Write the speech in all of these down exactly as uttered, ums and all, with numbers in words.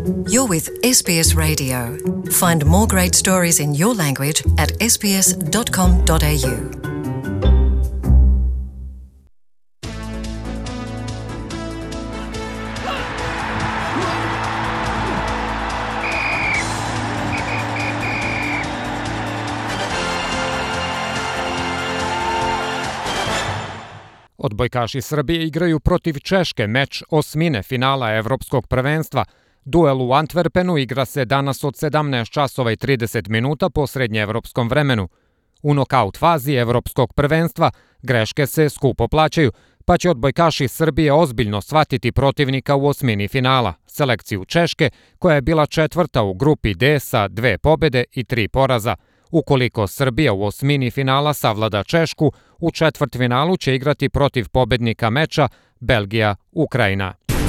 You're with S B S Radio. Find more great stories in your language at s b s dot com dot a u. Odbojkaši Srbije igraju protiv Češke meč osmine finala Evropskog prvenstva. Duel u Antwerpenu igra se danas od sedamnaest časova i trideset minuta po srednjeevropskom vremenu. U nokaut fazi Evropskog prvenstva greške se skupo plaćaju, pa će odbojkaši Srbije ozbiljno shvatiti protivnika u osmini finala, selekciju Češke, koja je bila četvrta u grupi D sa dve pobede i tri poraza. Ukoliko Srbija u osmini finala savlada Češku, u četvrtfinalu će igrati protiv pobednika meča Belgija-Ukrajina.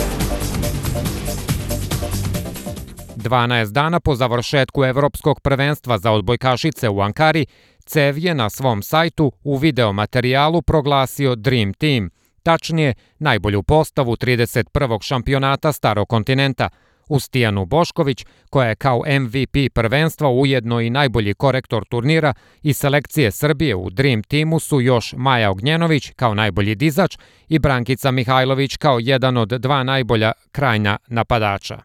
dvanaest dana po završetku Evropskog prvenstva za odbojkašice u Ankari, C E V je na svom sajtu u videomaterijalu proglasio Dream Team, tačnije najbolju postavu trideset prvog šampionata Starog kontinenta. Uz Tijanu Bošković, koja je kao M V P prvenstva ujedno i najbolji korektor turnira, i selekcije Srbije u Dream Teamu su još Maja Ognjenović kao najbolji dizač i Brankica Mihajlović kao jedan od dva najbolja krajnja napadača.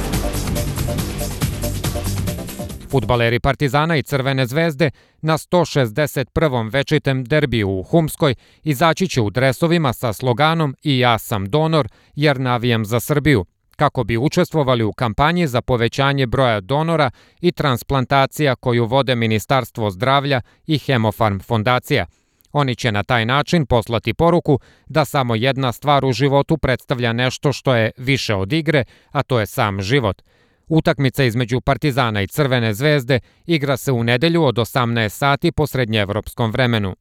Fudbaleri Partizana i Crvene zvezde na sto šezdeset prvom večitem derbiju u Humskoj izaći će u dresovima sa sloganom "I ja sam donor jer navijam za Srbiju", kako bi učestvovali u kampanji za povećanje broja donora i transplantacija koju vode Ministarstvo zdravlja i Hemofarm fondacija. Oni će na taj način poslati poruku da samo jedna stvar u životu predstavlja nešto što je više od igre, a to je sam život. Utakmica između Partizana i Crvene zvezde igra se u nedelju od osamnaest sati po srednjeevropskom vremenu.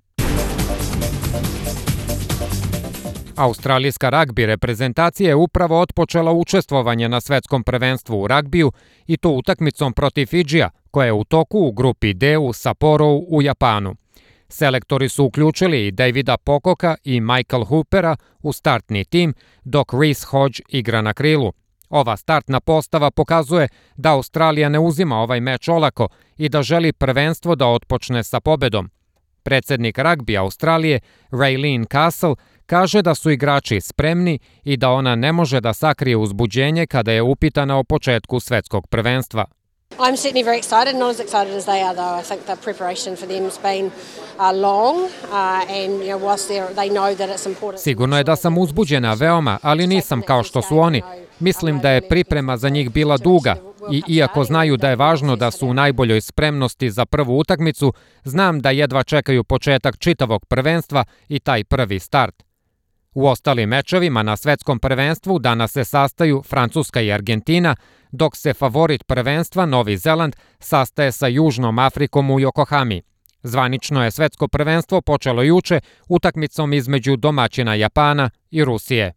Australijska ragbi reprezentacija je upravo otpočela učestvovanje na svetskom prvenstvu u ragbiju i to utakmicom protiv Fidžija, koja je u toku u grupi D u Sapporovu u Japanu. Selektori su uključili i Davida Pocoka i Michael Hoopera u startni tim, dok Reece Hodge igra na krilu. Ova startna postava pokazuje da Australija ne uzima ovaj meč olako i da želi prvenstvo da otpočne sa pobedom. Predsednik ragbija Australije, Raylene Castle, kaže da su igrači spremni i da ona ne može da sakrije uzbuđenje kada je upitana o početku svetskog prvenstva. I'm certainly very excited, not as excited as they are though. I think the preparation for them has been uh, long uh, and you know whilst they know that it's important. Sigurno je da sam uzbuđena veoma, ali nisam kao što su oni. Mislim da je priprema za njih bila duga i iako znaju da je važno da su u najboljoj spremnosti za prvu utakmicu, znam da jedva čekaju početak čitavog prvenstva i taj prvi start. U ostalim mečevima na svetskom prvenstvu danas se sastaju Francuska i Argentina, dok se favorit prvenstva Novi Zeland sastaje sa Južnom Afrikom u Yokohami. Zvanično je svetsko prvenstvo počelo juče utakmicom između domaćina Japana i Rusije.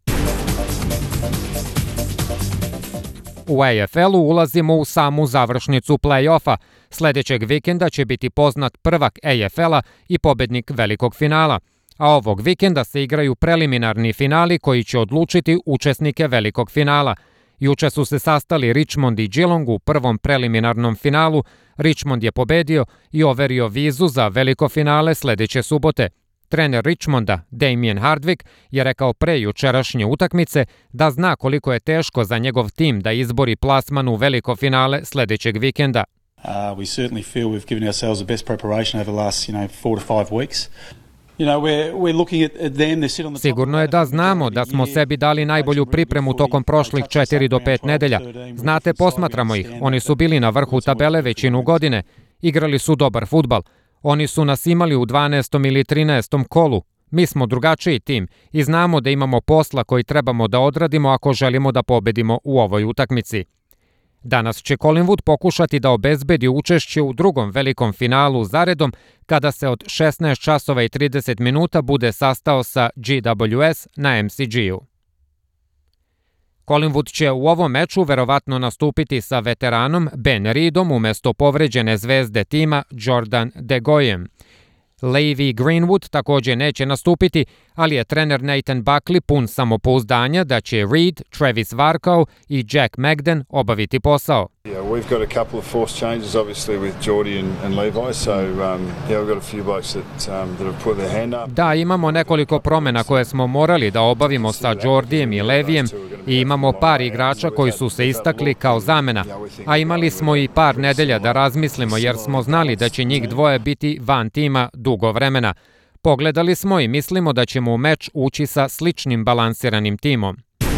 U A F L-u ulazimo u samu završnicu play-offa. Sledećeg vikenda će biti poznat prvak A F L-a i pobednik velikog finala. A ovog vikenda se igraju preliminarni finali koji će odlučiti učesnike velikog finala. Juče su se sastali Richmond i Geelong u prvom preliminarnom finalu. Richmond je pobedio i overio vizu za veliko finale sledeće subote. Trener Richmonda, Damien Hardwick, je rekao pre jučerašnje utakmice da zna koliko je teško za njegov tim da izbori plasman u veliko finale sledećeg vikenda. Uh, we certainly feel we've given ourselves the best preparation over the last, you know, four to five weeks. You know, we're, we're looking at them, they sit on the top. Sigurno je da znamo da smo sebi dali najbolju pripremu tokom prošlih četiri do pet nedelja. Znate, posmatramo ih. Oni su bili na vrhu tabele većinu godine. Igrali su dobar fudbal. Oni su nas imali u dvanaestom ili trinaestom kolu. Mi smo drugačiji tim i znamo da imamo posla koji trebamo da odradimo ako želimo da pobedimo u ovoj utakmici. Danas će Collingwood pokušati da obezbedi učešće u drugom velikom finalu zaredom kada se od šesnaest časova i trideset minuta bude sastao sa G W S na M C G-u. Collingwood će u ovom meču verovatno nastupiti sa veteranom Ben Reedom umesto povređene zvezde tima Jordan De Goyem. Levi Greenwood također neće nastupiti, ali je trener Nathan Buckley pun samopouzdanja da će Reed, Travis Varcoe i Jack Magden obaviti posao. Yeah, we've got a couple of forced changes, obviously, with Geordie and, and Levi, so um, yeah, we've got a few blokes that, um, that have put their hand up. Da, imamo nekoliko promjena koje smo morali da obavimo sa Geordijem i Levijem i imamo par igrača koji su se istakli kao zamena, a imali smo i par nedelja da razmislimo jer smo znali da će njih dvoje biti van tima dugo vremena. Pogledali smo i mislimo da ćemo u meč ući sa sličnim balansiranim timom.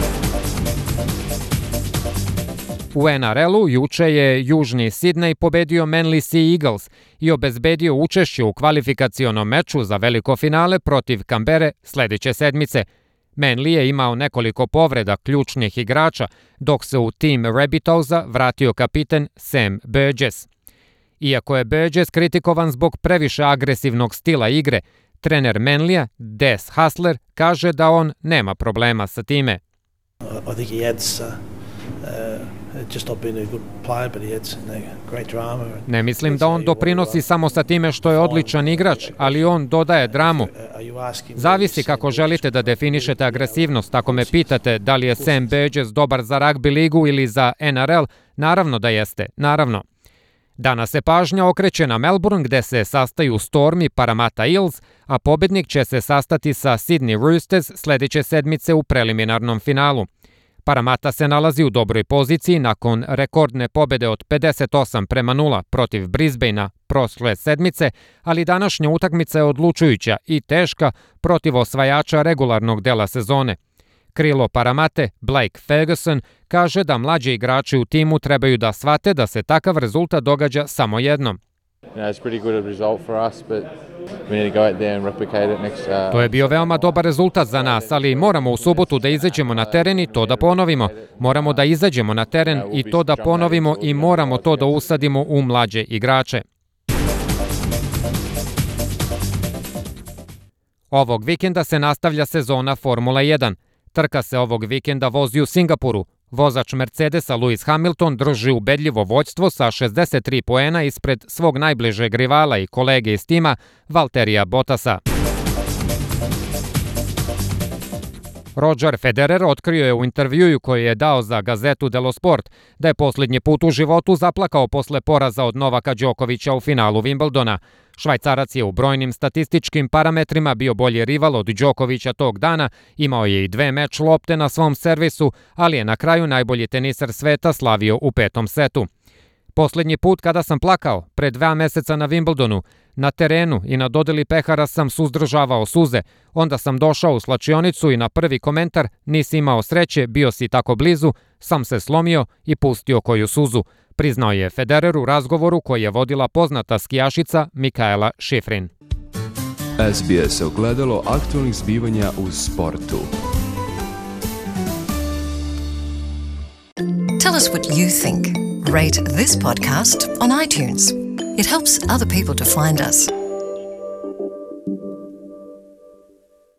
U N R L-u juče je Južni Sidney pobedio Manly Sea Eagles i obezbedio učešće u kvalifikacionom meču za veliko finale protiv Canberre sljedeće sedmice. Manly je imao nekoliko povreda ključnih igrača, dok se u tim Rabbitohsa vratio kapiten Sam Burgess. Iako je Burgess kritikovan zbog previše agresivnog stila igre, trener Manlija, Des Hasler, kaže da on nema problema sa time. I think he adds, uh, uh, just not being a good player, but he adds great drama. Ne mislim da on doprinosi samo sa time što je odličan igrač, ali on dodaje dramu. Zavisi kako želite da definišete agresivnost. Ako me pitate da li je Sam Burgess dobar za ragbi ligu ili za N R L, naravno da jeste, naravno. Danas se pažnja okreće na Melbourne gde se sastaju Storm i Parramatta Eels, a pobednik će se sastati sa Sydney Roosters sljedeće sedmice u preliminarnom finalu. Parramatta se nalazi u dobroj poziciji nakon rekordne pobede od pedeset osam prema nula protiv Brisbanea prošle sedmice, ali današnja utakmica je odlučujuća i teška protiv osvajača regularnog dela sezone. Krilo Parramate, Blake Ferguson, kaže da mlađi igrači u timu trebaju da shvate da se takav rezultat događa samo jednom. To je bio veoma dobar rezultat za nas, ali moramo u subotu da izađemo na teren i to da ponovimo. Moramo da izađemo na teren i to da ponovimo i moramo to da usadimo u mlađe igrače. Ovog vikenda se nastavlja sezona Formula jedan. Trka se ovog vikenda vozi u Singapuru. Vozač Mercedesa Lewis Hamilton drži ubedljivo vođstvo sa šezdeset tri poena ispred svog najbližeg rivala i kolege iz tima Valterija Bottasa. Roger Federer otkrio je u intervjuu koji je dao za gazetu Delo Sport da je posljednji put u životu zaplakao posle poraza od Novaka Đokovića u finalu Wimbledona. Švajcarac je u brojnim statističkim parametrima bio bolji rival od Đokovića tog dana, imao je i dve meč lopte na svom servisu, ali je na kraju najbolji tenisar sveta slavio u petom setu. Posljednji put kada sam plakao, pre dva meseca na Wimbledonu, na terenu i na dodeli pehara sam suzdržavao suze, onda sam došao u slačionicu i na prvi komentar nisi imao sreće, bio si tako blizu, sam se slomio i pustio koju suzu, priznao je Federer u razgovoru koji je vodila poznata skijašica Mikaela Šifrin. S B S ogledalo aktualnih zbivanja u sportu. Tell us what you think. Rate this podcast on iTunes. It helps other people to find us.